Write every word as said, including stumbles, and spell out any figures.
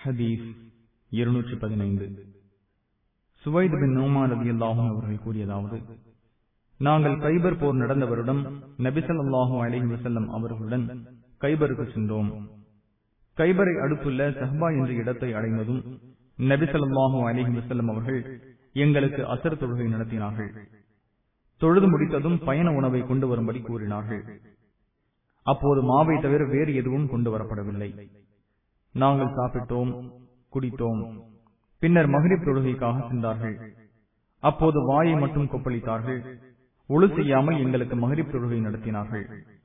ஹதீஸ் இருநூற்றி பதினைந்து. சுவைத் பின் நுமான் ரலியல்லாஹு அன்ஹு அவர்கள் கூறியதாவது, நாங்கள் கைபர் போர் நடந்த வருடம் நபி ஸல்லல்லாஹு அலைஹி வஸல்லம் அவர்களுடன் கைபருக்கு சென்றோம். கைபரை அடுத்துள்ள சஹ்பா என்ற இடத்தை அடைந்ததும் நபி ஸல்லல்லாஹு அலைஹி வஸல்லம் அவர்கள் எங்களுக்கு அசர் தொழுகை நடத்தினார்கள். தொழுது முடித்ததும் பயண உணவை கொண்டு வரும்படி கூறினார்கள். அப்போது மாவை தவிர வேறு எதுவும் கொண்டு வரப்படவில்லை. நாங்கள் சாப்பிட்டோம், குடித்தோம். பின்னர் மக்ரிப் தொழுகைக்காக சென்றார்கள். அப்போது வாயை மட்டும் கொப்பளித்தார்கள். ஒழு செய்யாமல் எங்களுக்கு மக்ரிப் தொழுகை நடத்தினார்கள்.